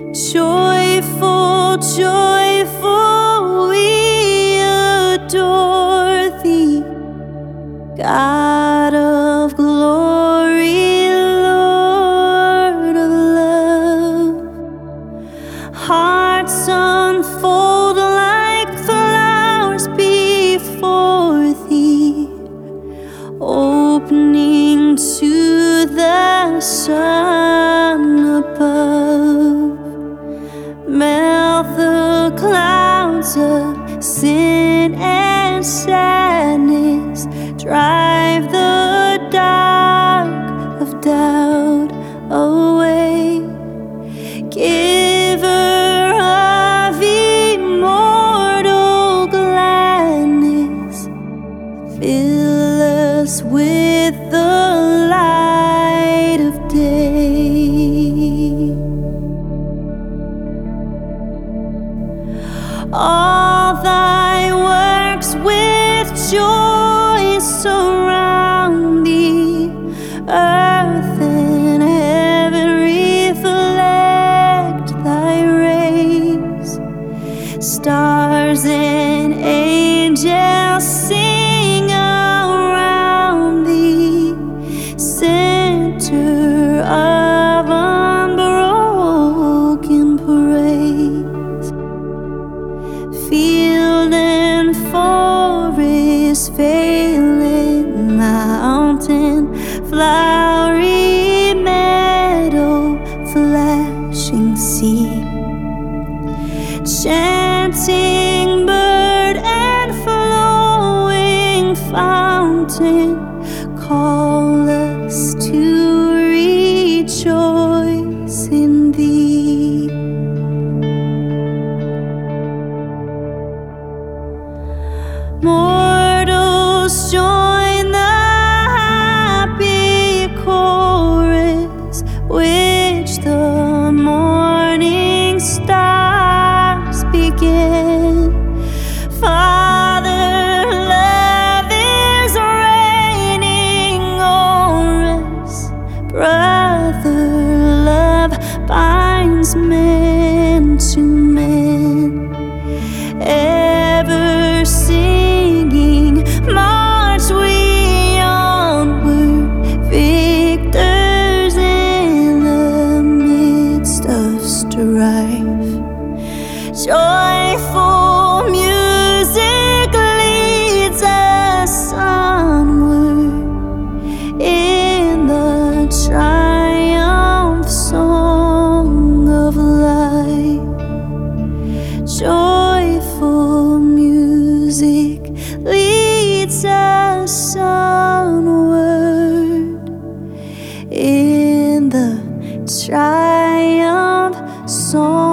Joyful, joyful, we adore thee, God of glory, Lord of love. Hearts unfold like flowers before thee, opening to the sun above. Melt the clouds of sin and sadness, drive the dark of doubt away. Giver of immortal gladness, fill us with the light of day. All thy works with joy surround thee, earth and heaven reflect thy rays. Stars and angels sing around thee, center of unbroken praise. Field and forest, vale mountain, flowery meadow, flashing sea, chanting bird and flowing fountain, call us to rejoice in thee. Mortals join the happy chorus, which the morning stars begin. Father love is reigning o'er us, brother love binds men to men. Ever singing, march we onward, victors in the midst of strife. Joyful music leads us onward in the triumph song of life. Joyful music leads us onward in the triumph song.